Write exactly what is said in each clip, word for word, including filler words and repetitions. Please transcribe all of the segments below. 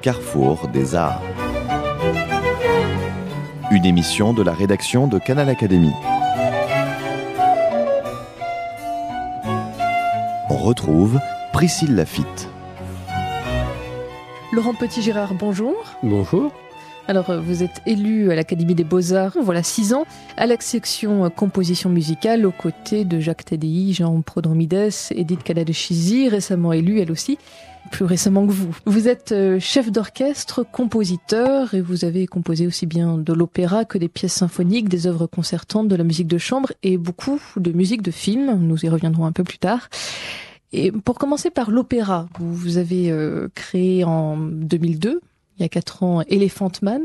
carrefour des arts. Une émission de la rédaction de Canal Académie. On retrouve Priscille Laffitte. Laurent Petit-Girard, bonjour. Bonjour. Alors, vous êtes élu à l'Académie des Beaux-Arts, voilà six ans, à la section composition musicale, aux côtés de Jacques Tadei, Jean Prodromides, Edith Kadadeshisi, récemment élue, elle aussi, plus récemment que vous. Vous êtes chef d'orchestre, compositeur, et vous avez composé aussi bien de l'opéra que des pièces symphoniques, des œuvres concertantes, de la musique de chambre et beaucoup de musique de film. Nous y reviendrons un peu plus tard. Et pour commencer par l'opéra, vous, vous avez euh, créé en deux mille deux, il y a quatre ans, Elephant Man,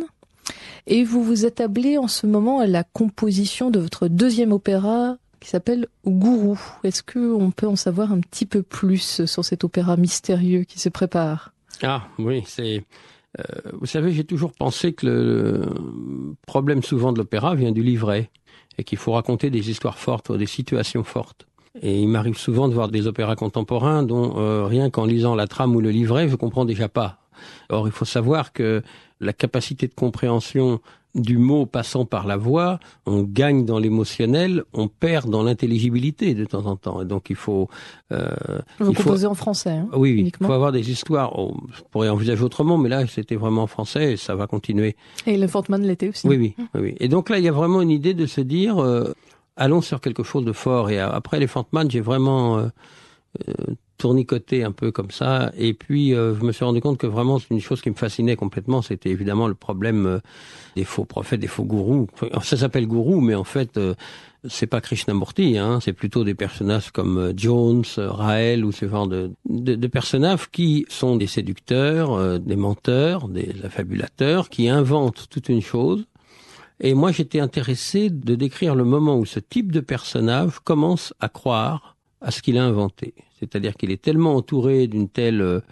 et vous vous attablez en ce moment à la composition de votre deuxième opéra qui s'appelle Gourou. Est-ce qu'on peut en savoir un petit peu plus sur cet opéra mystérieux qui se prépare ? Ah oui, c'est... Euh, vous savez, j'ai toujours pensé que le, le problème souvent de l'opéra vient du livret, et qu'il faut raconter des histoires fortes, ou des situations fortes. Et il m'arrive souvent de voir des opéras contemporains dont euh, rien qu'en lisant la trame ou le livret, je comprends déjà pas. Or, il faut savoir que la capacité de compréhension du mot passant par la voix, on gagne dans l'émotionnel, on perd dans l'intelligibilité de temps en temps. Et donc, il faut... Euh, Vous il composez faut... en français, hein, Oui, oui. Uniquement. Il faut avoir des histoires. Oh, je pourrais envisager autrement, mais là, c'était vraiment en français et ça va continuer. Et le Fortman l'était aussi. Oui, oui, oui, oui. Et donc là, il y a vraiment une idée de se dire... Euh, allons sur quelque chose de fort. Et après les Elephant Man, j'ai vraiment euh, euh, tournicoté un peu comme ça. Et puis, euh, je me suis rendu compte que vraiment, c'est une chose qui me fascinait complètement. C'était évidemment le problème euh, des faux prophètes, des faux gourous. Enfin, ça s'appelle gourou, mais en fait, euh, c'est pas Krishnamurti. Hein, c'est plutôt des personnages comme euh, Jones, euh, Raël ou ce genre de, de, de personnages qui sont des séducteurs, euh, des menteurs, des affabulateurs, qui inventent toute une chose. Et moi, j'étais intéressé de décrire le moment où ce type de personnage commence à croire à ce qu'il a inventé. C'est-à-dire qu'il est tellement entouré d'une telle euh,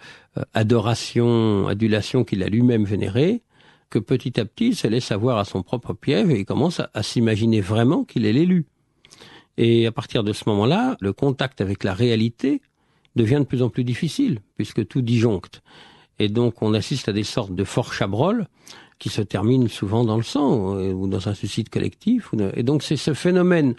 adoration, adulation qu'il a lui-même vénérée, que petit à petit, il se laisse avoir à son propre piège et il commence à, à s'imaginer vraiment qu'il est l'élu. Et à partir de ce moment-là, le contact avec la réalité devient de plus en plus difficile, puisque tout disjoncte. Et donc, on assiste à des sortes de forts chabrolles qui se termine souvent dans le sang euh, ou dans un suicide collectif. Et donc c'est ce phénomène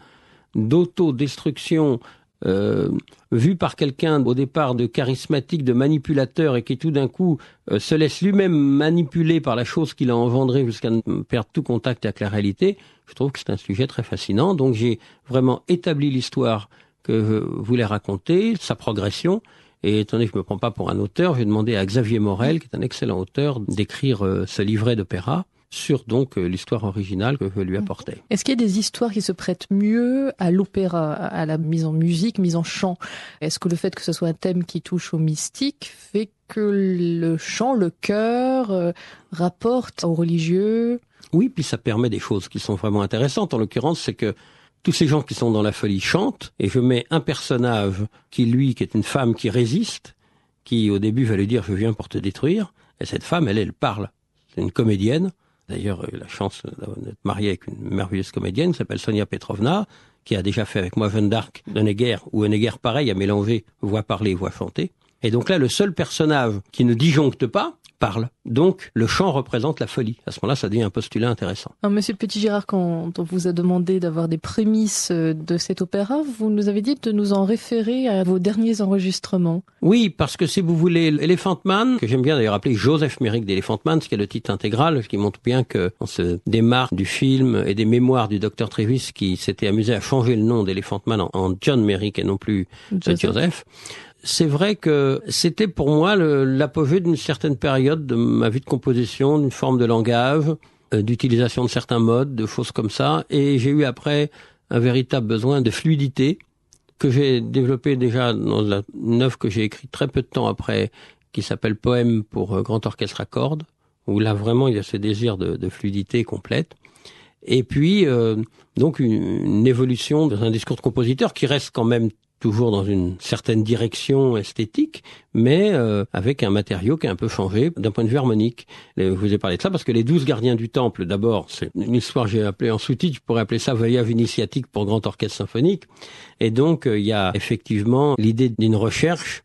d'autodestruction euh, vu par quelqu'un au départ de charismatique, de manipulateur et qui tout d'un coup euh, se laisse lui-même manipuler par la chose qu'il a engendrée jusqu'à perdre tout contact avec la réalité. Je trouve que c'est un sujet très fascinant. Donc j'ai vraiment établi l'histoire que je voulais raconter, sa progression. Et étant donné que je ne me prends pas pour un auteur, j'ai demandé à Xavier Morel, qui est un excellent auteur, d'écrire euh, ce livret d'opéra sur donc euh, l'histoire originale que je lui apportais. Est-ce qu'il y a des histoires qui se prêtent mieux à l'opéra, à la mise en musique, mise en chant ? Est-ce que le fait que ce soit un thème qui touche au mystique fait que le chant, le chœur, euh, rapporte au religieux ? Oui, puis ça permet des choses qui sont vraiment intéressantes. En l'occurrence, c'est que tous ces gens qui sont dans la folie chantent, et je mets un personnage qui, lui, qui est une femme qui résiste, qui au début va lui dire « je viens pour te détruire », et cette femme, elle, elle parle. C'est une comédienne, d'ailleurs la chance d'être mariée avec une merveilleuse comédienne, qui s'appelle Sonia Petrovna, qui a déjà fait avec moi Jeanne d'Arc, Honegger, où Honegger, pareil, a mélangé voix parler, voix chanter. Et donc là, le seul personnage qui ne disjoncte pas, parle. Donc, le chant représente la folie. À ce moment-là, ça devient un postulat intéressant. Alors, Monsieur Petit-Girard, quand on vous a demandé d'avoir des prémices de cet opéra, vous nous avez dit de nous en référer à vos derniers enregistrements. Oui, parce que si vous voulez, Elephant Man, que j'aime bien d'ailleurs appeler Joseph Merrick d'Elephant Man, ce qui est le titre intégral, ce qui montre bien qu'on se démarque du film et des mémoires du docteur Trevis qui s'était amusé à changer le nom d'Elephant Man en, en John Merrick et non plus Joseph. Joseph. C'est vrai que c'était pour moi le, l'apogée d'une certaine période de ma vie de composition, d'une forme de langage, euh, d'utilisation de certains modes, de choses comme ça. Et j'ai eu après un véritable besoin de fluidité que j'ai développé déjà dans la, une œuvre que j'ai écrite très peu de temps après, qui s'appelle Poème pour euh, grand orchestre à cordes, où là vraiment il y a ce désir de, de fluidité complète. Et puis euh, donc une, une évolution dans un discours de compositeur qui reste quand même toujours dans une certaine direction esthétique, mais euh, avec un matériau qui a un peu changé d'un point de vue harmonique. Je vous ai parlé de ça parce que les douze gardiens du temple, d'abord, c'est une histoire que j'ai appelée en sous-titre, je pourrais appeler ça Voyage initiatique pour grand orchestre symphonique. Et donc, euh, il y a effectivement l'idée d'une recherche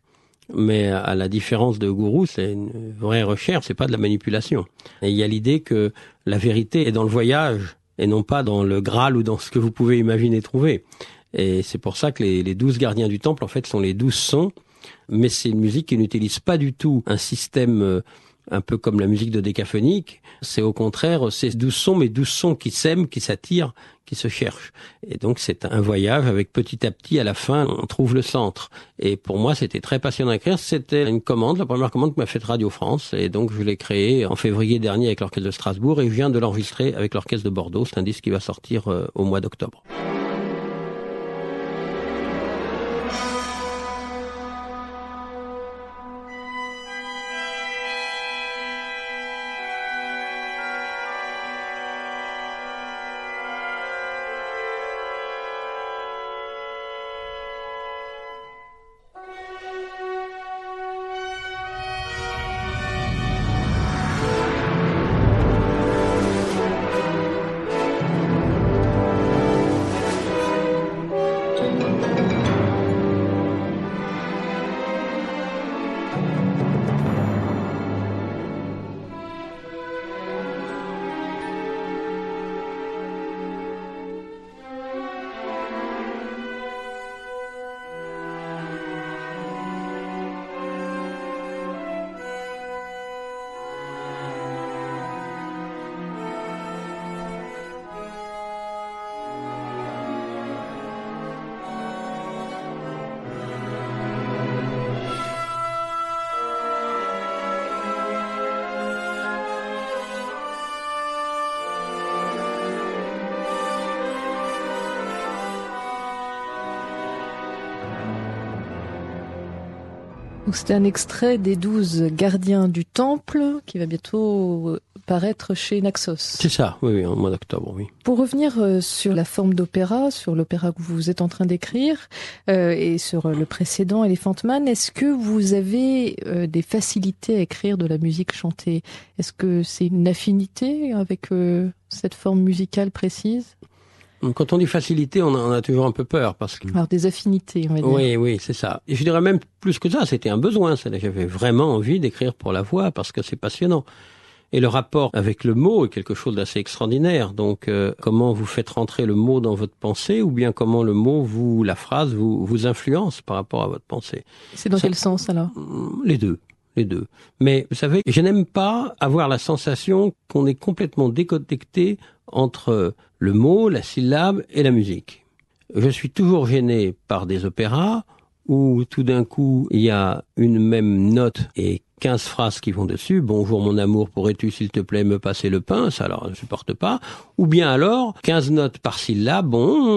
Mais à la différence de Gourou, c'est une vraie recherche, c'est pas de la manipulation. Et il y a l'idée que la vérité est dans le voyage et non pas dans le Graal ou dans ce que vous pouvez imaginer trouver. Et c'est pour ça que les, les douze gardiens du temple, en fait, sont les douze sons, mais c'est une musique qui n'utilise pas du tout un système euh, un peu comme la musique de décaphonique. C'est au contraire, c'est douze sons, mais douze sons qui s'aiment, qui s'attirent, qui se cherchent. Et donc c'est un voyage avec petit à petit, à la fin, on trouve le centre. Et pour moi, c'était très passionnant à écrire. C'était une commande, la première commande que m'a faite Radio France. Et donc je l'ai créée en février dernier avec l'Orchestre de Strasbourg et je viens de l'enregistrer avec l'Orchestre de Bordeaux. C'est un disque qui va sortir euh, au mois d'octobre. Donc c'était un extrait des douze gardiens du temple qui va bientôt paraître chez Naxos. C'est ça, oui, oui, en mois d'octobre, oui. Pour revenir sur la forme d'opéra, sur l'opéra que vous êtes en train d'écrire, euh, et sur le précédent Elephant Man, est-ce que vous avez euh, des facilités à écrire de la musique chantée? Est-ce que c'est une affinité avec euh, cette forme musicale précise? Quand on dit facilité, on a, on a toujours un peu peur parce que... Alors des affinités, on va dire. Oui, oui, c'est ça. Et je dirais même plus que ça, c'était un besoin. J'avais vraiment envie d'écrire pour la voix parce que c'est passionnant. Et le rapport avec le mot est quelque chose d'assez extraordinaire. Donc, euh, comment vous faites rentrer le mot dans votre pensée ou bien comment le mot, vous, la phrase, vous, vous influence par rapport à votre pensée. C'est dans ça, quel sens alors? Les deux. Les deux. Mais vous savez, je n'aime pas avoir la sensation qu'on est complètement déconnecté entre le mot, la syllabe et la musique. Je suis toujours gêné par des opéras où tout d'un coup il y a une même note et quinze phrases qui vont dessus. Bonjour mon amour, pourrais-tu s'il te plaît me passer le pain? Ça alors je ne supporte pas. Ou bien alors quinze notes par syllabe.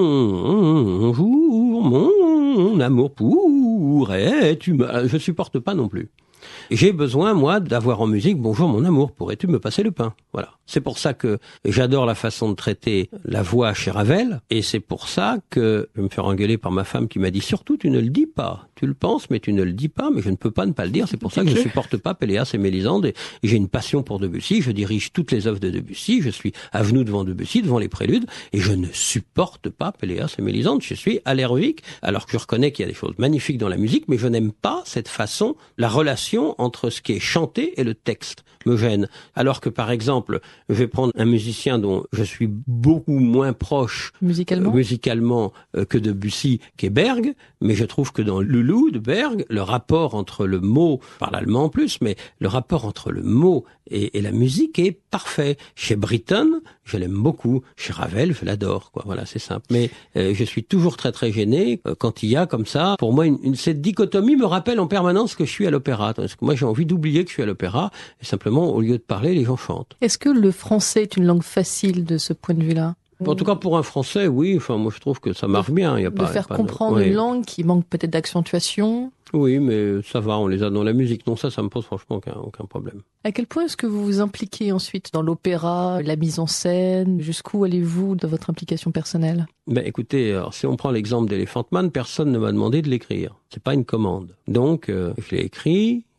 Bonjour mon amour, pourrais-tu me... Je supporte pas non plus. J'ai besoin, moi, d'avoir en musique « Bonjour mon amour, pourrais-tu me passer le pain ?» Voilà. C'est pour ça que j'adore la façon de traiter la voix chez Ravel, et c'est pour ça que je vais me faire engueuler par ma femme qui m'a dit « Surtout, tu ne le dis pas. Tu le penses, mais tu ne le dis pas, mais je ne peux pas ne pas le dire. » C'est pour ça que je ne supporte pas Péléas et Mélisande, et j'ai une passion pour Debussy. Je dirige toutes les œuvres de Debussy. Je suis à genoux devant Debussy, devant les préludes, et je ne supporte pas Péléas et Mélisande. Je suis allergique, alors que je reconnais qu'il y a des choses magnifiques dans la musique, mais je n'aime pas cette façon, la relation entre ce qui est chanté et le texte me gêne. Alors que par exemple, je vais prendre un musicien dont je suis beaucoup moins proche musicalement, euh, musicalement euh, que Debussy, qui est Berg, mais je trouve que dans Loulou de Berg, le rapport entre le mot, je parle allemand en plus, mais le rapport entre le mot et, et la musique est parfait. Chez Britten, je l'aime beaucoup. Chez Ravel, je l'adore, quoi. Voilà, c'est simple. Mais euh, je suis toujours très très gêné euh, quand il y a comme ça. Pour moi, une, une, cette dichotomie me rappelle en permanence que je suis à l'opéra. Parce que moi, j'ai envie d'oublier que je suis à l'opéra et simplement, au lieu de parler, les gens chantent. Est-ce que le français est une langue facile de ce point de vue-là? En tout cas, pour un Français, oui. Enfin, moi, je trouve que ça marche bien. Il y a de pas, faire pas comprendre de... une oui. langue qui manque peut-être d'accentuation. Oui, mais ça va, on les a dans la musique. Non, ça, ça me pose franchement aucun, aucun problème. À quel point est-ce que vous vous impliquez ensuite dans l'opéra, la mise en scène? Jusqu'où allez-vous dans votre implication personnelle? Ben, écoutez, alors, si on prend l'exemple d'Elephant Man, personne ne m'a demandé de l'écrire. C'est pas une commande. Donc, euh, je l'ai écrit,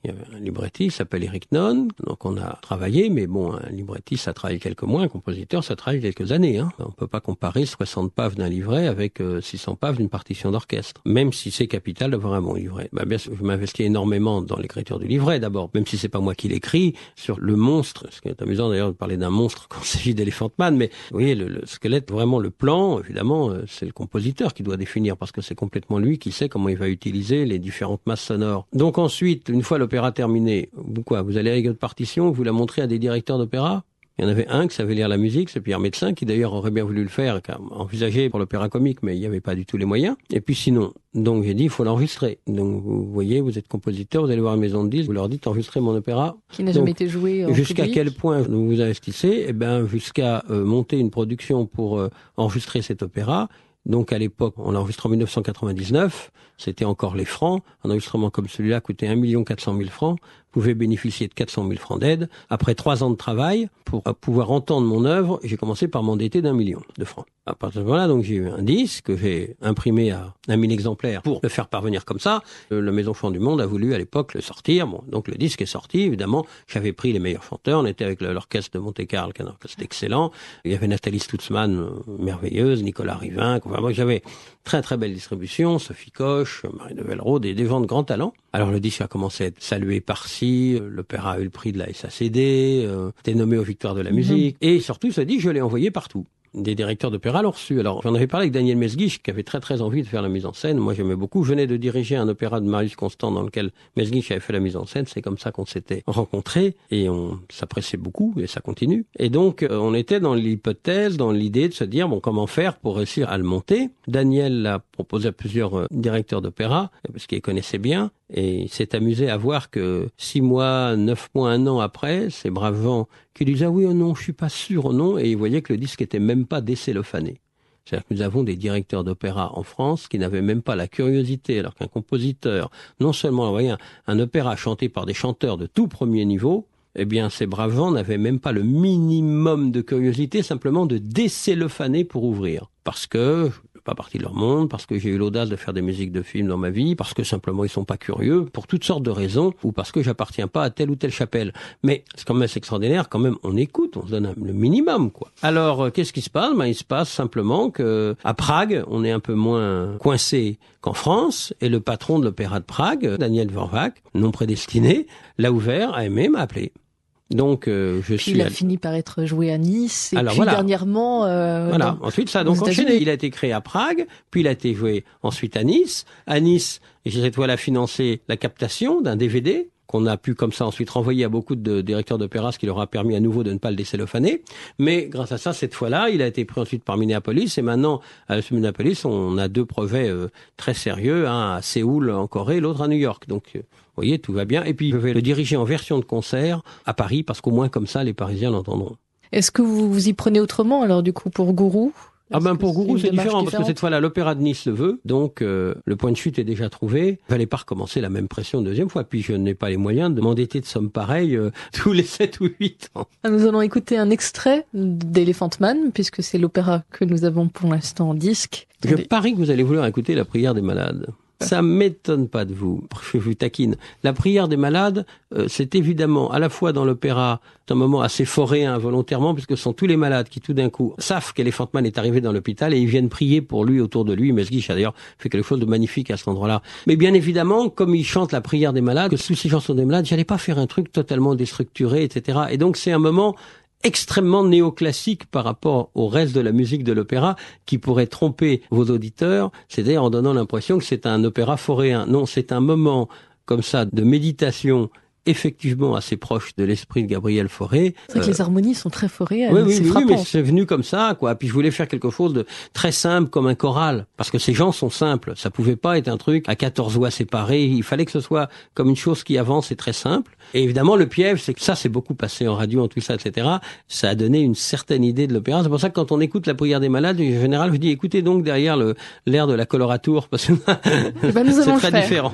Il y avait un librettiste, s'appelle Eric Nonne, donc on a travaillé, mais bon, un librettiste, ça travaille quelques mois, un compositeur, ça travaille quelques années. Hein. On peut pas comparer soixante pages d'un livret avec euh, six cents pages d'une partition d'orchestre, même si c'est capital d'avoir un bon livret. Bah, bien sûr, je m'investis énormément dans l'écriture du livret d'abord, même si c'est pas moi qui l'écris, sur le monstre, ce qui est amusant d'ailleurs de parler d'un monstre quand il s'agit d'Elephant Man, mais vous voyez, le, le squelette, vraiment le plan, évidemment, euh, c'est le compositeur qui doit définir, parce que c'est complètement lui qui sait comment il va utiliser les différentes masses sonores. Donc ensuite, une fois le l'opéra terminé, vous quoi, vous allez avec votre partition, vous la montrez à des directeurs d'opéra. Il y en avait un qui savait lire la musique, c'est Pierre Médecin, qui d'ailleurs aurait bien voulu le faire, qui a envisagé pour l'opéra comique, mais il n'y avait pas du tout les moyens. Et puis sinon, donc j'ai dit, il faut l'enregistrer. Donc vous voyez, vous êtes compositeur, vous allez voir une maison de disques, vous leur dites, enregistrez mon opéra. Qui n'a jamais été joué en Jusqu'à public. quel point vous vous investissez? Eh ben, jusqu'à euh, monter une production pour euh, enregistrer cet opéra. Donc à l'époque, on l'a enregistré en mille neuf cent quatre-vingt-dix-neuf, c'était encore les francs. Un enregistrement comme celui-là coûtait un million quatre cent mille francs, pouvait bénéficier de quatre cent mille francs d'aide. Après trois ans de travail, pour pouvoir entendre mon œuvre, j'ai commencé par m'endetter d'un million de francs. À partir de là, donc j'ai eu un disque que j'ai imprimé à un mille exemplaires pour le faire parvenir comme ça. La Maison Chant du Monde a voulu à l'époque le sortir. Bon, donc le disque est sorti, évidemment. J'avais pris les meilleurs chanteurs. On était avec l'orchestre de Monte-Carlo, qui est un orchestre excellent. Il y avait Nathalie Stutzmann, euh, merveilleuse, Nicolas Rivin. Enfin, moi, j'avais très très belle distribution. Sophie Koch, Marie de Velleroth, des, des gens de grand talent. Alors le disque a commencé à être salué par-ci. L'opéra a eu le prix de la S A C D. Euh, était nommé aux Victoires de la musique. Mmh. Et surtout, ce disque, je l'ai envoyé partout. Des directeurs d'opéra l'ont reçu. Alors, j'en avais parlé avec Daniel Mesguich, qui avait très très envie de faire la mise en scène. Moi, j'aimais beaucoup. Je venais de diriger un opéra de Marius Constant dans lequel Mesguich avait fait la mise en scène. C'est comme ça qu'on s'était rencontrés et on s'appréciait beaucoup et ça continue. Et donc, euh, on était dans l'hypothèse, dans l'idée de se dire, bon, comment faire pour réussir à le monter. Daniel l'a proposé à plusieurs euh, directeurs d'opéra, parce qu'il les connaissait bien. Et il s'est amusé à voir que six mois, neuf mois, un an après, ces braves gens qui disaient « Ah oui, oh non, je suis pas sûr, oh non », et ils voyaient que le disque était même pas décellophané. C'est-à-dire que nous avons des directeurs d'opéra en France qui n'avaient même pas la curiosité, alors qu'un compositeur, non seulement envoyait un, un opéra chanté par des chanteurs de tout premier niveau, eh bien, ces braves gens n'avaient même pas le minimum de curiosité, simplement de décellophaner pour ouvrir. Parce que pas partie de leur monde, parce que j'ai eu l'audace de faire des musiques de films dans ma vie, parce que simplement ils sont pas curieux, pour toutes sortes de raisons, ou parce que j'appartiens pas à telle ou telle chapelle. Mais c'est quand même assez extraordinaire, quand même on écoute, on se donne le minimum, quoi. Alors, euh, qu'est-ce qui se passe? Ben, il se passe simplement que à Prague, on est un peu moins coincé qu'en France, et le patron de l'opéra de Prague, Daniel Dvorak, non prédestiné, l'a ouvert, a aimé, m'a appelé. Donc, euh, je puis suis. Il a allé... fini par être joué à Nice, et Alors, puis voilà. dernièrement. Euh, voilà. dans... Ensuite, ça a donc enchaîné. Il a été créé à Prague, puis il a été joué ensuite à Nice. À Nice, j'ai cette fois-là financé la captation d'un D V D qu'on a pu comme ça ensuite renvoyer à beaucoup de directeurs d'opéra, ce qui leur a permis à nouveau de ne pas le décellophaner. Mais grâce à ça, cette fois-là, il a été pris ensuite par Minneapolis. Et maintenant, à Minneapolis, on a deux projets euh, très sérieux, un à Séoul en Corée, l'autre à New York. Donc, euh, vous voyez, tout va bien. Et puis, je vais le diriger en version de concert à Paris, parce qu'au moins comme ça, les Parisiens l'entendront. Est-ce que vous vous y prenez autrement, alors, du coup, pour Gourou? Ah ben pour Gourou c'est différent, parce que cette fois-là l'opéra de Nice le veut, donc euh, le point de chute est déjà trouvé. Il fallait pas recommencer la même pression une deuxième fois, puis je n'ai pas les moyens de m'endetter de sommes pareilles euh, tous les sept ou huit ans. Nous allons écouter un extrait d'Elephant Man, puisque c'est l'opéra que nous avons pour l'instant en disque. Je parie que vous allez vouloir écouter La prière des malades. Ça m'étonne pas de vous, je vous taquine. La prière des malades, euh, c'est évidemment à la fois dans l'opéra, c'est un moment assez foréen volontairement, puisque ce sont tous les malades qui tout d'un coup savent qu'Elephant Man est arrivé dans l'hôpital et ils viennent prier pour lui autour de lui. Mesguich a d'ailleurs fait quelque chose de magnifique à cet endroit-là. Mais bien évidemment, comme il chante la prière des malades, que sous ces chansons des malades, j'allais pas faire un truc totalement déstructuré, et cetera. Et donc c'est un moment extrêmement néoclassique par rapport au reste de la musique de l'opéra qui pourrait tromper vos auditeurs, c'est-à-dire en donnant l'impression que c'est un opéra foréen. Non, c'est un moment comme ça de méditation effectivement assez proche de l'esprit de Gabriel Fauré. C'est vrai euh... que les harmonies sont très foréennes, oui, oui, c'est oui, frappant. Oui, mais c'est venu comme ça, quoi. Puis je voulais faire quelque chose de très simple, comme un choral, parce que ces gens sont simples. Ça pouvait pas être un truc à quatorze voix séparées. Il fallait que ce soit comme une chose qui avance et très simple. Et évidemment, le piège, c'est que ça, c'est beaucoup passé en radio, en tout ça, et cetera. Ça a donné une certaine idée de l'opéra. C'est pour ça que quand on écoute La prière des malades, en général, je dis, écoutez donc derrière le l'air de la coloratour, parce que ben, nous c'est très différent.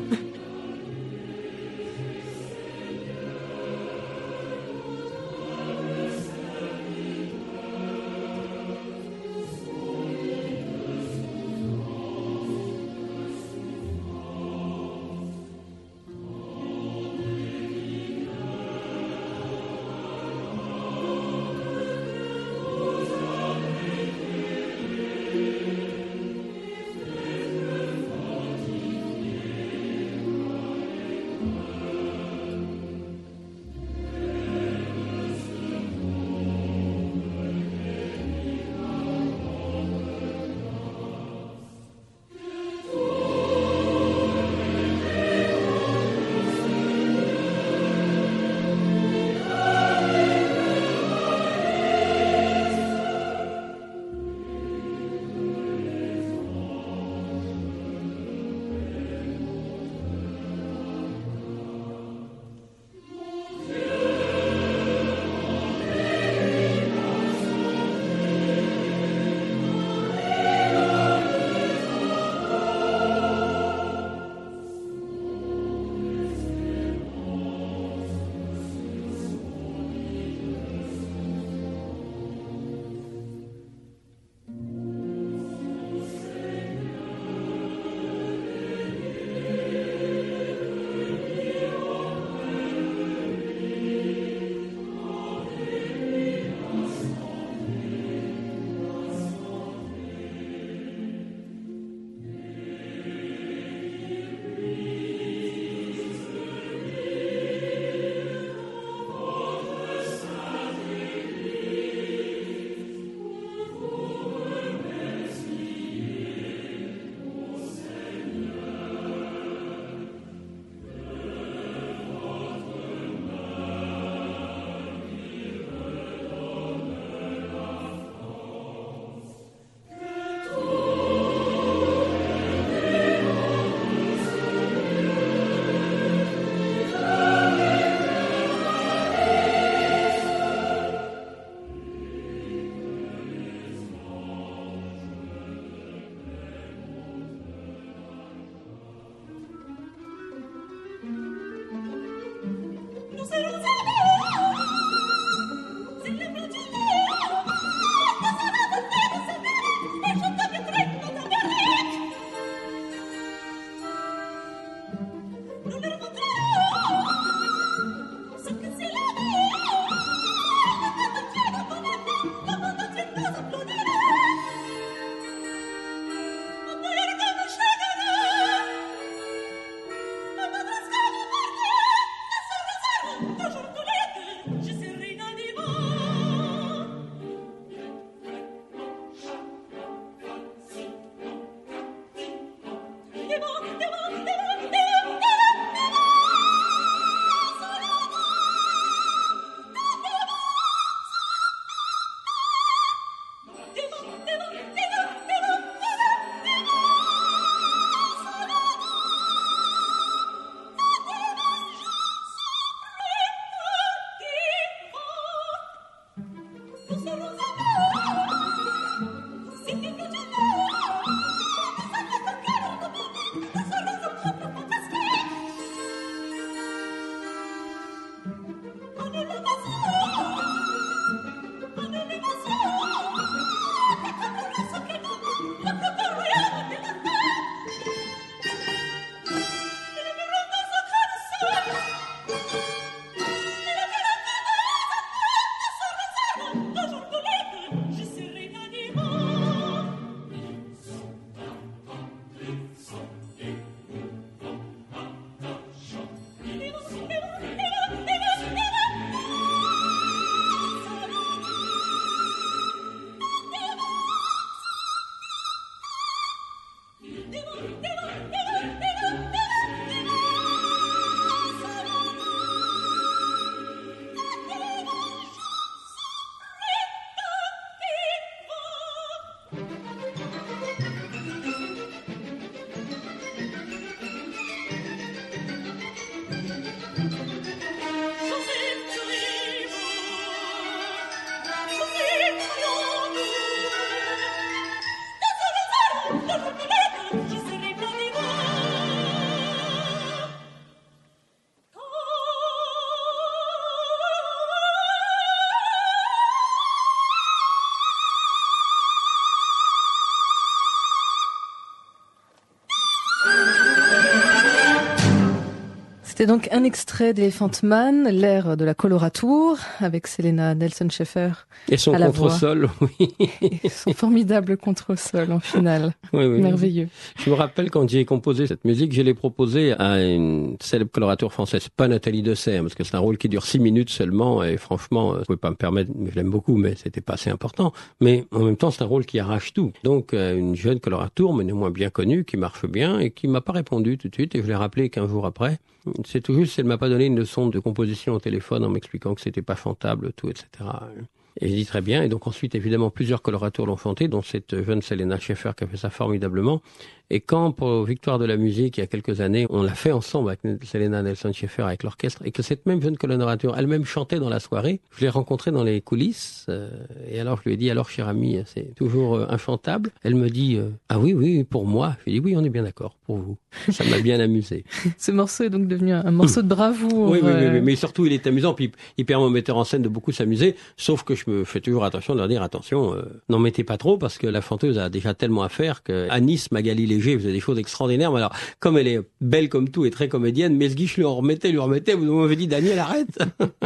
C'était donc un extrait d'Elephant Man, l'air de la coloratour, avec Selena Nelson-Schaeffer. Et son contre-sol, oui. Et son formidable contre-sol en finale. Oui, oui. Merveilleux. Je me rappelle quand j'ai composé cette musique, je l'ai proposée à une célèbre coloratour française, pas Nathalie Dessay, parce que c'est un rôle qui dure six minutes seulement, et franchement, je ne pouvais pas me permettre, je l'aime beaucoup, mais c'était pas assez important. Mais en même temps, c'est un rôle qui arrache tout. Donc, une jeune coloratour, mais néanmoins bien connue, qui marche bien, et qui m'a pas répondu tout de suite, et je l'ai rappelé quinze jours après. C'est tout juste, elle m'a pas donné une leçon de composition au téléphone en m'expliquant que c'était pas chantable, tout, et cetera. Et je dis très bien. Et donc ensuite, évidemment, plusieurs coloratours l'ont chanté, dont cette jeune Selena Schaeffer qui a fait ça formidablement. Et quand, pour Victoire de la musique, il y a quelques années, on l'a fait ensemble avec Selena Nelson-Schaeffer, avec l'orchestre, et que cette même jeune colorature elle-même chantait dans la soirée, je l'ai rencontrée dans les coulisses, euh, et alors je lui ai dit, alors chère amie, c'est toujours euh, inchantable. Elle me dit, euh, ah oui, oui, pour moi. Je lui ai dit, oui, on est bien d'accord, pour vous. Ça m'a bien amusé. Ce morceau est donc devenu un morceau de bravoure. Oui, oui, euh... oui, oui, mais surtout il est amusant, puis il permet aux metteurs en scène de beaucoup s'amuser, sauf que je me fais toujours attention de leur dire, attention, euh, n'en mettez pas trop, parce que la chanteuse a déjà tellement à faire que à Nice, Magali Léger faisait des choses extraordinaires, mais alors, comme elle est belle comme tout et très comédienne, Mesguich lui en remettait, lui en remettait, vous m'avez dit, Daniel, arrête.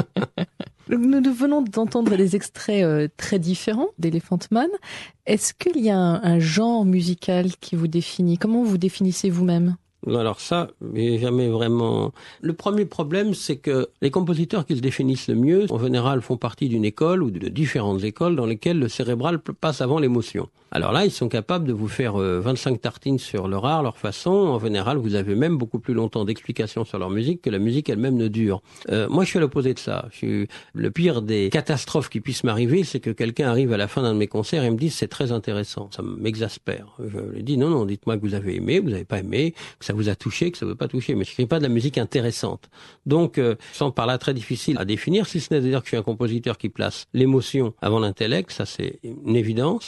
Nous venons d'entendre des extraits euh, très différents d'Elephant Man. Est-ce qu'il y a un, un genre musical qui vous définit? Comment vous définissez vous-même? Alors ça, j'ai jamais vraiment... Le premier problème, c'est que les compositeurs qui se définissent le mieux, en général, font partie d'une école ou de différentes écoles dans lesquelles le cérébral passe avant l'émotion. Alors là, ils sont capables de vous faire euh, vingt-cinq tartines sur leur art, leur façon. En général, vous avez même beaucoup plus longtemps d'explications sur leur musique que la musique elle-même ne dure. Euh, moi, je suis à l'opposé de ça. Je suis... Le pire des catastrophes qui puissent m'arriver, c'est que quelqu'un arrive à la fin d'un de mes concerts et me dit c'est très intéressant. Ça m'exaspère. Je lui dis non, non, dites-moi que vous avez aimé, que vous n'avez pas aimé, que ça vous a touché, que ça ne veut pas toucher. Mais je n'écris pas de la musique intéressante. Donc, euh, sans par là très difficile à définir, si ce n'est de dire que je suis un compositeur qui place l'émotion avant l'intellect, ça c'est une évidence.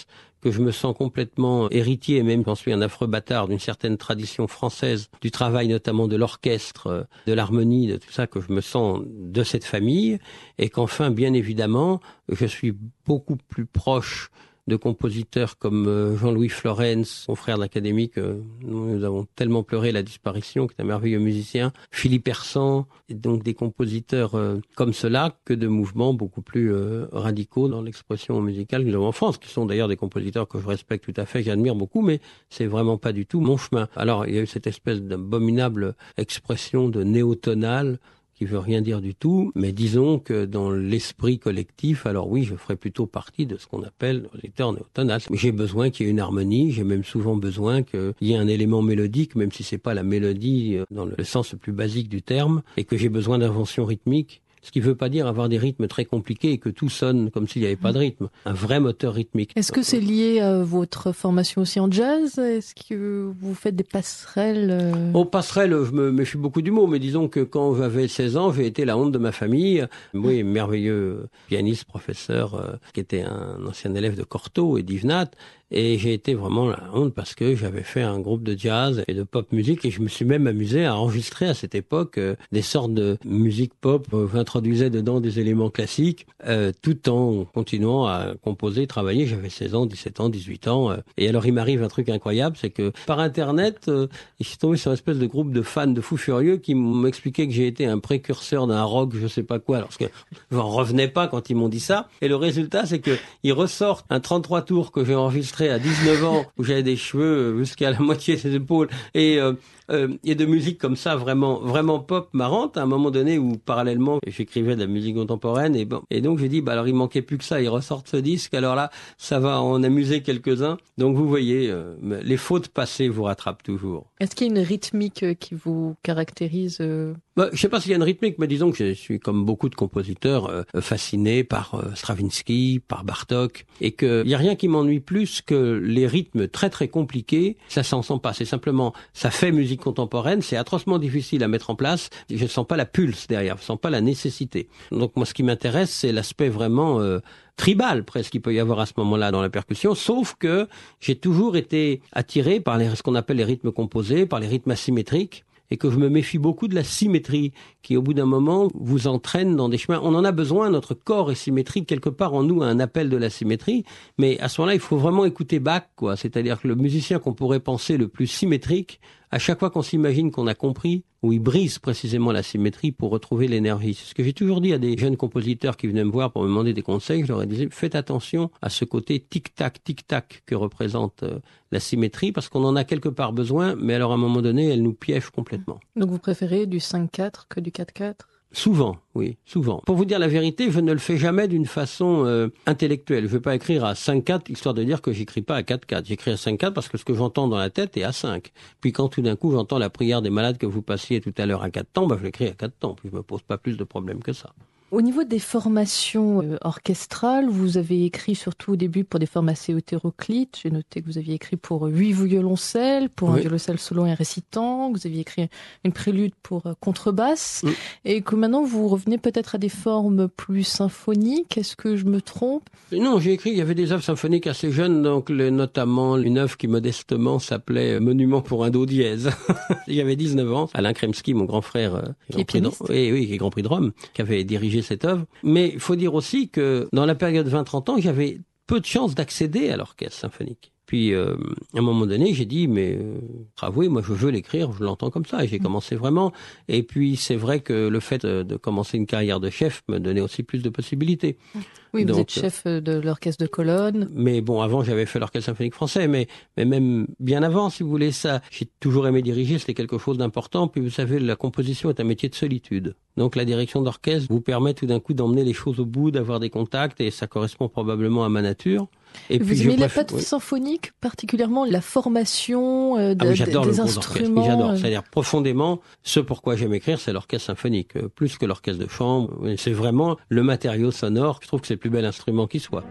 que je me sens complètement héritier, et même j'en suis un affreux bâtard, d'une certaine tradition française, du travail notamment de l'orchestre, de l'harmonie, de tout ça, que je me sens de cette famille, et qu'enfin, bien évidemment, je suis beaucoup plus proche de compositeurs comme Jean-Louis Florence, mon frère de l'Académie, que nous avons tellement pleuré la disparition, qui est un merveilleux musicien, Philippe Hersant, et donc des compositeurs euh, comme cela, que de mouvements beaucoup plus euh, radicaux dans l'expression musicale que nous avons en France, qui sont d'ailleurs des compositeurs que je respecte tout à fait, j'admire beaucoup, mais c'est vraiment pas du tout mon chemin. Alors, il y a eu cette espèce d'abominable expression de néotonal, qui veut rien dire du tout, mais disons que dans l'esprit collectif, alors oui, je ferai plutôt partie de ce qu'on appelle l'auditeur néotonal. J'ai besoin qu'il y ait une harmonie, j'ai même souvent besoin qu'il y ait un élément mélodique, même si c'est pas la mélodie dans le sens le plus basique du terme, et que j'ai besoin d'invention rythmique. Ce qui ne veut pas dire avoir des rythmes très compliqués et que tout sonne comme s'il n'y avait pas de rythme. Un vrai moteur rythmique. Est-ce que c'est lié à votre formation aussi en jazz? Est-ce que vous faites des passerelles euh... Aux passerelles, je me méfie beaucoup du mot, mais disons que quand j'avais seize ans, j'ai été la honte de ma famille. Oui, merveilleux pianiste, professeur, euh, qui était un ancien élève de Cortot et d'Yvenat. Et j'ai été vraiment la honte parce que j'avais fait un groupe de jazz et de pop musique et je me suis même amusé à enregistrer à cette époque euh, des sortes de musique pop. Euh, j'introduisais dedans des éléments classiques euh, tout en continuant à composer, travailler. J'avais seize ans, dix-sept ans, dix-huit ans. Euh, et alors il m'arrive un truc incroyable, c'est que par Internet, euh, je suis tombé sur une espèce de groupe de fans de fous furieux qui m'expliquaient que j'ai été un précurseur d'un rock, je sais pas quoi, alors que j'en revenais pas quand ils m'ont dit ça. Et le résultat, c'est que ils ressortent un trente-trois tours que j'ai enregistré à dix-neuf ans, où j'avais des cheveux jusqu'à la moitié des épaules, et euh, euh, et de musique comme ça, vraiment vraiment pop, marrante, à un moment donné où parallèlement j'écrivais de la musique contemporaine, et bon, et donc j'ai dit bah alors il manquait plus que ça, ils ressortent ce disque, alors là ça va en amuser quelques-uns. Donc vous voyez, euh, les fautes passées vous rattrapent toujours. Est-ce qu'il y a une rythmique qui vous caractérise euh... Bah, je sais pas s'il y a une rythmique, mais disons que je suis comme beaucoup de compositeurs euh, fasciné par euh, Stravinsky, par Bartók, et qu'il y a rien qui m'ennuie plus que les rythmes très très compliqués. Ça s'en sent pas, c'est simplement ça fait musique contemporaine, c'est atrocement difficile à mettre en place. Je ne sens pas la pulse derrière, je ne sens pas la nécessité. Donc moi, ce qui m'intéresse, c'est l'aspect vraiment euh, tribal presque qu'il peut y avoir à ce moment-là dans la percussion, sauf que j'ai toujours été attiré par les, ce qu'on appelle les rythmes composés, par les rythmes asymétriques, et que je me méfie beaucoup de la symétrie qui, au bout d'un moment, vous entraîne dans des chemins. On en a besoin, notre corps est symétrique, quelque part en nous a un appel de la symétrie, mais à ce moment-là, il faut vraiment écouter Bach, quoi. C'est-à-dire que le musicien qu'on pourrait penser le plus symétrique, à chaque fois qu'on s'imagine qu'on a compris, où il brise précisément la symétrie pour retrouver l'énergie. C'est ce que j'ai toujours dit à des jeunes compositeurs qui venaient me voir pour me demander des conseils. Je leur ai dit, faites attention à ce côté tic-tac, tic-tac que représente euh, la symétrie, parce qu'on en a quelque part besoin, mais alors à un moment donné, elle nous piège complètement. Donc vous préférez du cinq quatre que du quatre quatre ? Souvent, oui, souvent. Pour vous dire la vérité, je ne le fais jamais d'une façon euh, intellectuelle. Je ne vais pas écrire à cinq quatre, histoire de dire que j'écris pas à quatre quatre. J'écris à cinq quatre parce que ce que j'entends dans la tête est à cinq. Puis quand tout d'un coup j'entends la prière des malades que vous passiez tout à l'heure à quatre temps, bah je l'écris à quatre temps. Puis je me pose pas plus de problèmes que ça. Au niveau des formations euh, orchestrales, vous avez écrit surtout au début pour des formes assez hétéroclites. J'ai noté que vous aviez écrit pour huit violoncelles, pour oui. un violoncelle solo et un récitant, que vous aviez écrit une prélude pour euh, contrebasse, oui. et que maintenant vous revenez peut-être à des formes plus symphoniques. Est-ce que je me trompe ? Non, j'ai écrit, il y avait des œuvres symphoniques assez jeunes, donc le, notamment une œuvre qui modestement s'appelait Monument pour un do dièse. J'avais dix-neuf ans. Alain Kremski, mon grand frère, euh, qui est pianiste. De, oui, oui, qui est Grand Prix de Rome, qui avait dirigé cette œuvre. Mais il faut dire aussi que dans la période vingt trente ans, j'avais peu de chance d'accéder à l'orchestre symphonique. Puis, euh, à un moment donné, j'ai dit, mais euh, avouez, moi je veux l'écrire, je l'entends comme ça. Et j'ai mmh. commencé vraiment. Et puis, c'est vrai que le fait de, de commencer une carrière de chef me donnait aussi plus de possibilités. Oui, Donc, vous êtes chef de l'orchestre de Cologne. Mais bon, avant, j'avais fait l'orchestre symphonique français, mais, mais même bien avant, si vous voulez, ça, j'ai toujours aimé diriger, c'était quelque chose d'important. Puis vous savez, la composition est un métier de solitude. Donc la direction d'orchestre vous permet tout d'un coup d'emmener les choses au bout, d'avoir des contacts, et ça correspond probablement à ma nature. Et vous aimez la patte oui. symphonique, particulièrement la formation euh, de, ah oui, j'adore des le instruments. Oui, j'adore. C'est-à-dire profondément, ce pourquoi j'aime écrire, c'est l'orchestre symphonique, euh, plus que l'orchestre de chambre. C'est vraiment le matériau sonore. Je trouve que c'est le plus bel instrument qui soit.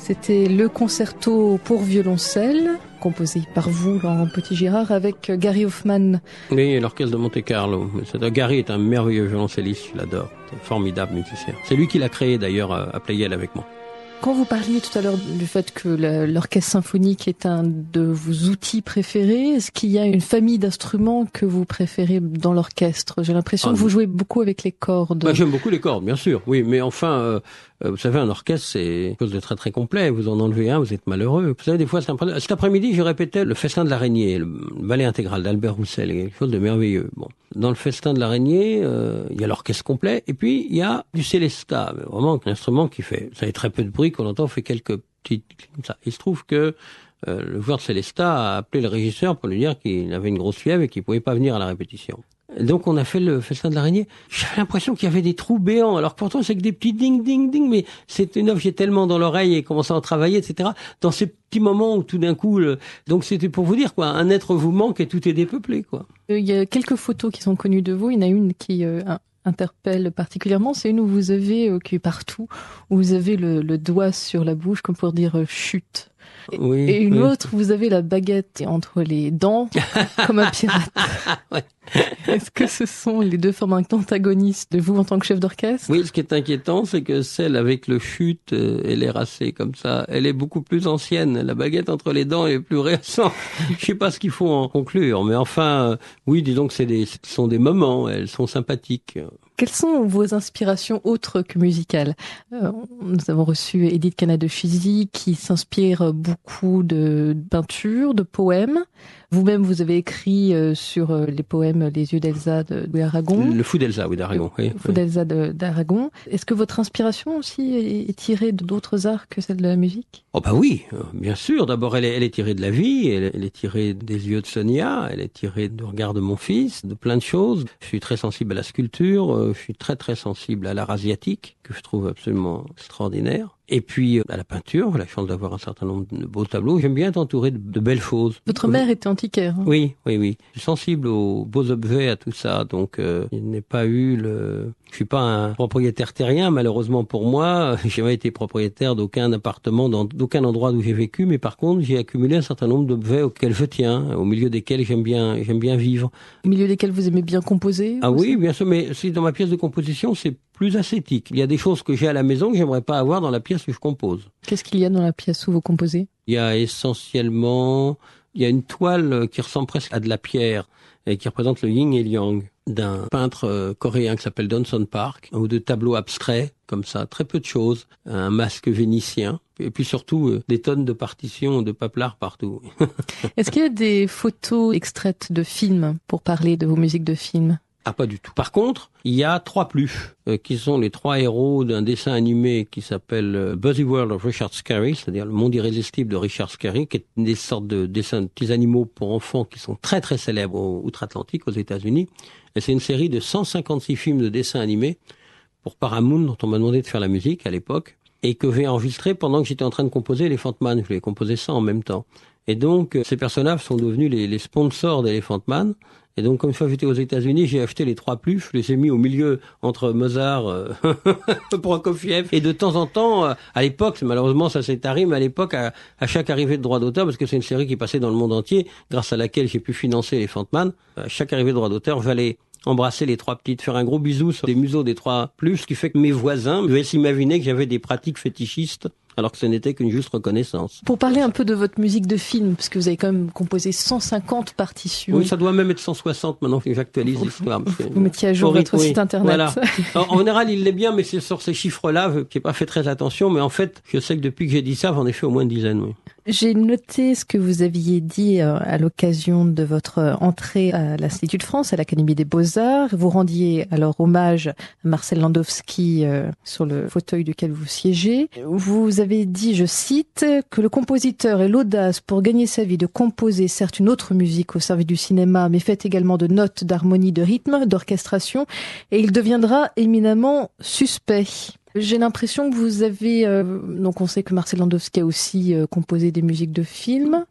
C'était le concerto pour violoncelle, composé par vous, Laurent Petit-Girard, avec Gary Hoffman. Oui, et l'orchestre de Monte-Carlo. Gary est un merveilleux violoncelliste, je l'adore. C'est un formidable musicien. C'est lui qui l'a créé d'ailleurs à Pleyel avec moi. Quand vous parliez tout à l'heure du fait que l'orchestre symphonique est un de vos outils préférés, est-ce qu'il y a une famille d'instruments que vous préférez dans l'orchestre? J'ai l'impression ah, que vous jouez beaucoup avec les cordes. Bah, j'aime beaucoup les cordes, bien sûr, oui, mais enfin, euh, vous savez, un orchestre, c'est quelque chose de très très complet. Vous en enlevez un, vous êtes malheureux. Vous savez, des fois, c'est un... cet après-midi, je répétais le Festin de l'araignée, le ballet intégral d'Albert Roussel, quelque chose de merveilleux. Bon, dans le Festin de l'araignée, euh, il y a l'orchestre complet, et puis il y a du Célestat, vraiment un instrument qui fait, ça fait très peu de bruit, qu'on entend, on fait quelques petites comme ça. Il se trouve que euh, le joueur de Célestat a appelé le régisseur pour lui dire qu'il avait une grosse fièvre et qu'il pouvait pas venir à la répétition. Et donc on a fait le Festin de l'araignée. J'avais l'impression qu'il y avait des trous béants, alors que pourtant c'est que des petits ding ding ding, mais c'est une œuvre, j'ai tellement dans l'oreille et commençant à travailler, et cetera. Dans ces petits moments où tout d'un coup, le... donc c'était pour vous dire quoi, un être vous manque et tout est dépeuplé quoi. Il y a quelques photos qui sont connues de vous. Il y en a une qui euh, interpelle particulièrement, c'est une où vous avez, euh, qui est partout, où vous avez le, le doigt sur la bouche comme pour dire euh, chute. Oui, et une oui. autre, vous avez la baguette entre les dents, comme un pirate. Ouais. Est-ce que ce sont les deux formes antagonistes de vous en tant que chef d'orchestre? Oui, ce qui est inquiétant, c'est que celle avec le chute, euh, elle est racée comme ça. Elle est beaucoup plus ancienne. La baguette entre les dents est plus récente. Je sais pas ce qu'il faut en conclure, mais enfin, euh, oui, disons que c'est des, ce sont des moments. Elles sont sympathiques. Quelles sont vos inspirations autres que musicales? euh, Nous avons reçu Edith Cana-de-Chizy qui s'inspire beaucoup de peinture, de poèmes. Vous-même, vous avez écrit euh, sur euh, les poèmes Les yeux d'Elsa de, de Aragon. Le fou d'Elsa, oui, d'Aragon. Le oui, fou oui. d'Elsa de, d'Aragon. Est-ce que votre inspiration aussi est, est tirée d'autres arts que celle de la musique? Oh bah oui, bien sûr. D'abord, elle est, elle est tirée de la vie, elle, elle est tirée des yeux de Sonia, elle est tirée du regard de mon fils, de plein de choses. Je suis très sensible à la sculpture, je suis très très sensible à l'art asiatique, que je trouve absolument extraordinaire. Et puis à la peinture, j'ai la chance d'avoir un certain nombre de beaux tableaux. J'aime bien être entouré de, de belles choses. Votre mère était antiquaire. Hein? Oui, oui, oui. Je suis sensible aux beaux objets, à tout ça. Donc, euh, il n'est pas eu le... Je suis pas un propriétaire terrien, malheureusement pour moi. J'ai jamais été propriétaire d'aucun appartement, dans d'aucun endroit où j'ai vécu. Mais par contre, j'ai accumulé un certain nombre d'objets auxquels je tiens, au milieu desquels j'aime bien, j'aime bien vivre. Au milieu desquels vous aimez bien composer? Ah oui, bien sûr. Mais si dans ma pièce de composition, c'est plus ascétique. Il y a des choses que j'ai à la maison que j'aimerais pas avoir dans la pièce que je compose. Qu'est-ce qu'il y a dans la pièce où vous composez? Il y a essentiellement, il y a une toile qui ressemble presque à de la pierre et qui représente le yin et le yang d'un peintre coréen qui s'appelle Donson Park, ou de tableaux abstraits comme ça, très peu de choses, un masque vénitien et puis surtout euh, des tonnes de partitions, de paplards partout. Est-ce qu'il y a des photos extraites de films pour parler de vos musiques de films? Ah, pas du tout. Par contre, il y a trois plus, euh, qui sont les trois héros d'un dessin animé qui s'appelle euh, Busy World of Richard Scarry, c'est-à-dire le monde irrésistible de Richard Scarry, qui est des sortes de dessins de petits animaux pour enfants qui sont très très célèbres au, outre-Atlantique, aux États-Unis. Et c'est une série de cent cinquante-six films de dessins animés pour Paramount, dont on m'a demandé de faire la musique à l'époque, et que j'ai enregistré pendant que j'étais en train de composer Elephant Man. Je voulais composer ça en même temps. Et donc, euh, ces personnages sont devenus les, les sponsors d'Elephant Man. Et donc, comme une fois j'étais aux États-Unis, j'ai acheté les trois pluches, je les ai mis au milieu entre Mozart, euh, Prokofiev, et de temps en temps, euh, à l'époque, malheureusement ça s'est arrêté, mais à l'époque, à, à chaque arrivée de droit d'auteur, parce que c'est une série qui passait dans le monde entier, grâce à laquelle j'ai pu financer Elephant Man, à chaque arrivée de droit d'auteur, j'allais embrasser les trois petites, faire un gros bisou sur les museaux des trois pluches, ce qui fait que mes voisins devaient s'imaginer que j'avais des pratiques fétichistes, alors que ce n'était qu'une juste reconnaissance. Pour parler un peu de votre musique de film, parce que vous avez quand même composé cent cinquante partitions. Oui, ça doit même être cent soixante maintenant que j'actualise l'histoire. Vous mettiez à jour votre oui. site internet. Voilà. En, en général, il l'est bien, mais c'est sur ces chiffres-là que j'ai pas fait très attention. Mais en fait, je sais que depuis que j'ai dit ça, j'en ai fait au moins une dizaine, oui. J'ai noté ce que vous aviez dit à l'occasion de votre entrée à l'Institut de France, à l'Académie des Beaux-Arts. Vous rendiez alors hommage à Marcel Landowski euh, sur le fauteuil duquel vous siégez. Vous avez dit, je cite, que le compositeur ait l'audace pour gagner sa vie de composer certes une autre musique au service du cinéma, mais faite également de notes, d'harmonie, de rythme, d'orchestration, et il deviendra éminemment suspect. J'ai l'impression que vous avez... Euh, donc on sait que Marcel Landowski a aussi euh, composé des musiques de films.